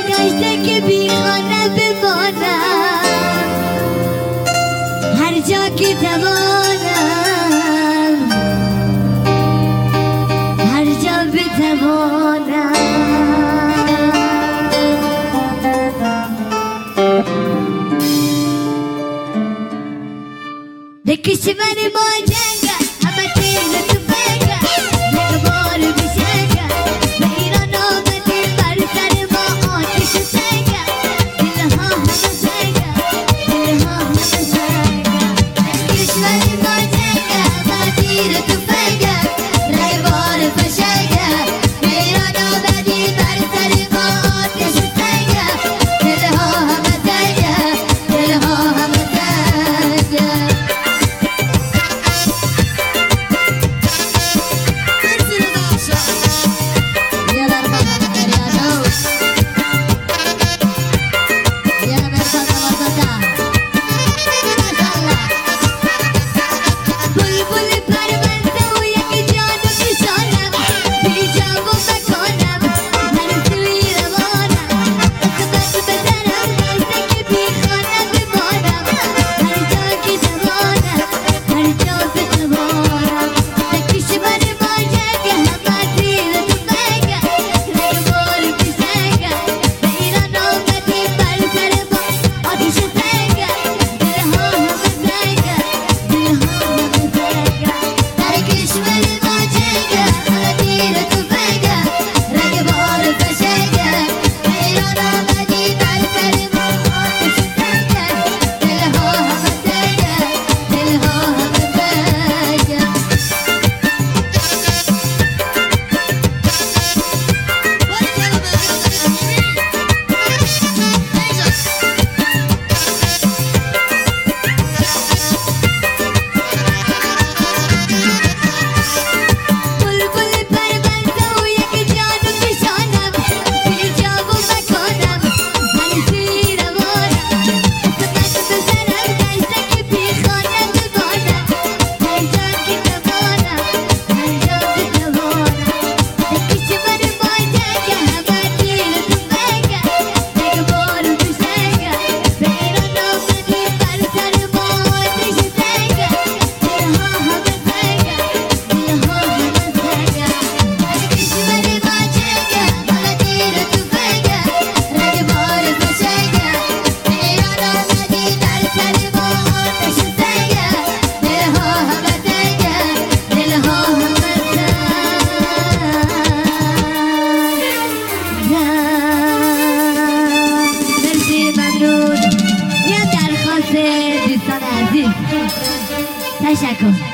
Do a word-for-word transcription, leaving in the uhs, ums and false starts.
گشته که بی خانه بمانم، هر جا که توانم، هر جا بتوانم. به کشور ما جنگل همه تیر تو بگل، یک بار بشنگل به ایران آمدی بر سر ما آتش سنگل، دلها همه سنگل، دلها همه سنگل. به کشور ما جنگل همه تیر تو بگل، یک بار بشنگل به ایران آمدی بر سر ما آتش سنگل، دلها همه سنگل، دلها همه سنگل. تشکر.